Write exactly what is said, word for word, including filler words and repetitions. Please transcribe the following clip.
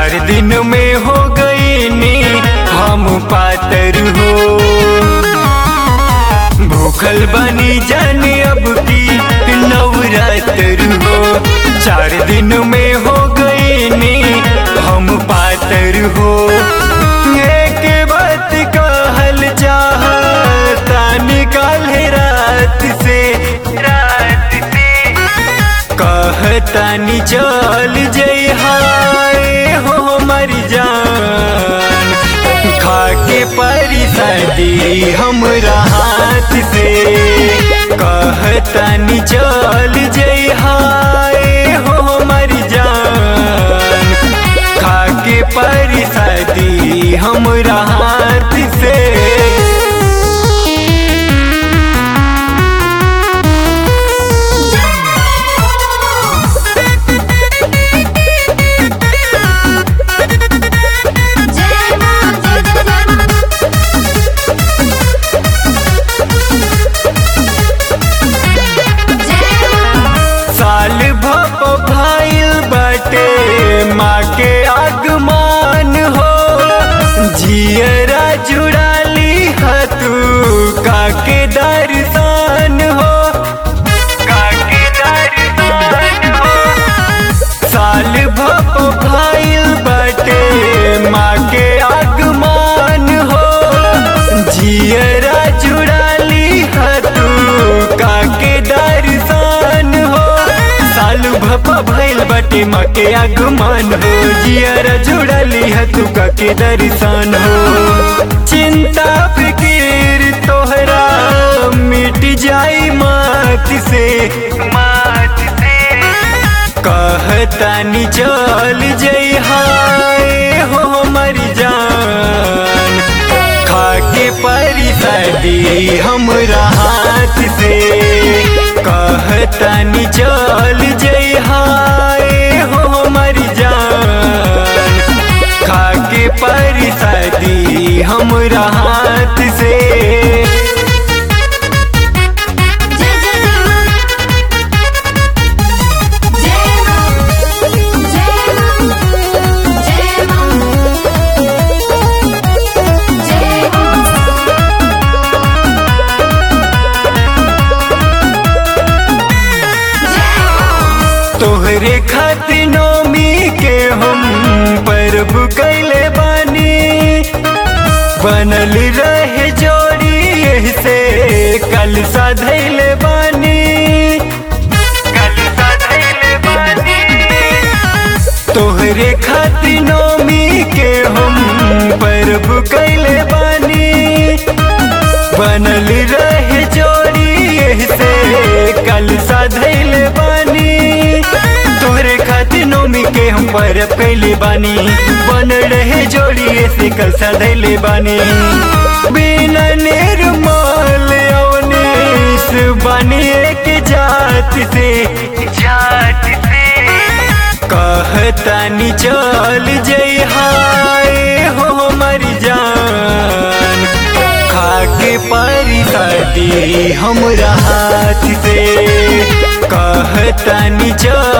चार दिन में हो गई नी हम पातर हो। भूखल बनी जाने अब की नवरात्र हो। चार दिन में हो गई नी हम पातर हो। एक बात कहल चाहता निकाल रात से रात से कहतानी चल जई हाय हो मर जान। खाके परिसदी हमरा हाथ से कहतानी चल जई हाय हो मर जान। खाके परिसदी हमरा हाथ से। साल भप भाईल बाटे माँ के आगमान हो। जियरा जुड़ाली हतू काके दर्शन हो काके दर्शन हो। साल भप भाईल बाटे माँ के आगमान हो। जियरा जुड़ाली हतू काके दर्शन हो। साल भप भइल बाटे माँ के आगमन हो। जियरा जुड़ाली हतू काके दर्शन हो। चिंता फिकीर तोहरा मिट जाई मात से मात से कहतानी चल जई हाय हो मर जान। खाके परिसदी हमरा हाथ से कहतानी चल जई हाय हो मर जान। खाके परिसदी हमरा हाथ से। तोहरे खातिर नौमी के हम पर्व कैले बानी। बनल रहे जोड़ी यही से कल साधैले बानी कल साधैले बानी। तोहरे खातिर नौमी के हम पर्व कैले बानी। बनल रहे जोड़ी यही से कल साधैले बानी। तोहरे खातिर नौमी के हम परब कैले बानी। बन रहे जोड़ी से कल सधैले बानी। बिना निर्मल अवनीश बानी एक जात से जात से कहतानी चल जई हाय हो मर जान। खाके परिसदी हमरा हाथ से कहतानी चल